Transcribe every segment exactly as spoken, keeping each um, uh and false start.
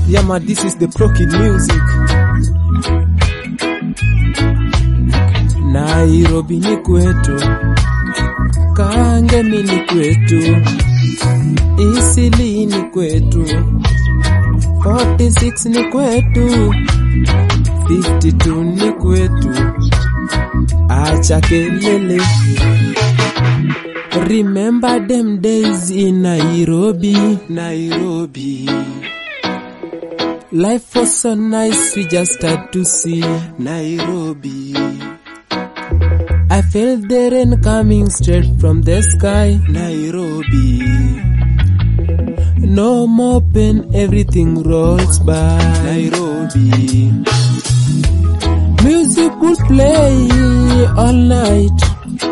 Yeah man, this is the Pro Kid music. Nairobi ni kwetu, Kangemi ni kwetu, Isili ni kwetu, forty-six ni kwetu, fifty-two ni kwetu, acha kelele. Remember them days in Nairobi, Nairobi. Life was so nice, we just had to see Nairobi. I felt the rain coming straight from the sky, Nairobi. No more pain, everything rolls by, Nairobi. Music will play all night.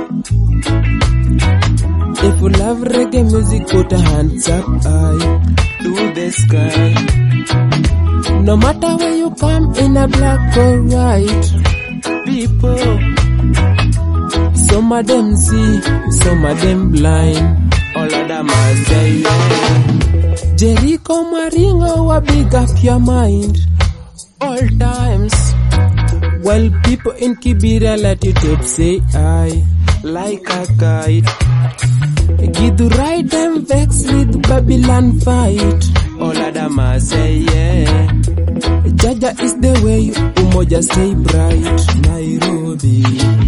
If you love reggae music, put a hands up high to the sky. No matter where you come, in a black or white, people, some of them see, some of them blind, all of them are say yeah. Jericho Maringo will big up your mind all times, while people in Kibera latitude say I like a kite. Give the right them vex with Babylon fight, all of them are say yeah. Jaja is the way, umoja stay bright, Nairobi.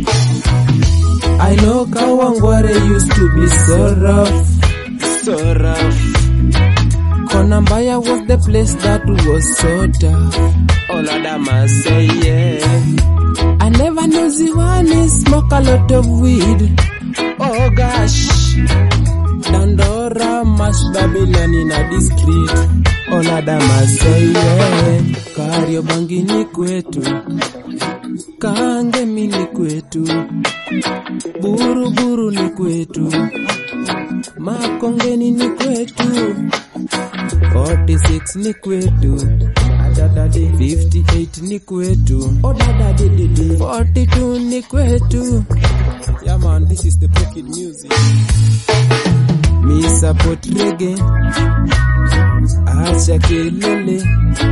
I know Kawangware used to be so rough, so rough. Konambaya was the place that was so tough, all of them are say yeah. I never knew Ziwani smoke a lot of weed, oh gosh. Dandora mash Babylon in a discreet, all of them are say yeah. Kariobangi ni kwetu, Kangemi ni kwetu, Buru Buru ni kwetu, Makongeni ni kwetu, forty-six ni kwetu, fifty-eight ni kwetu, forty-two ni kwetu. Yeah man, this is the Pro Kid music. Me support reggae, acha kelele.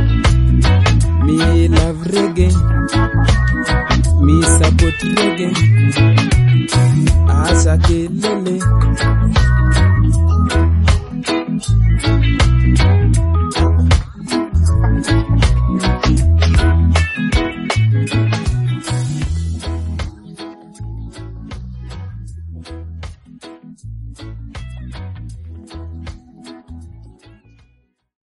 Me love reggae, me support reggae, acha kelele.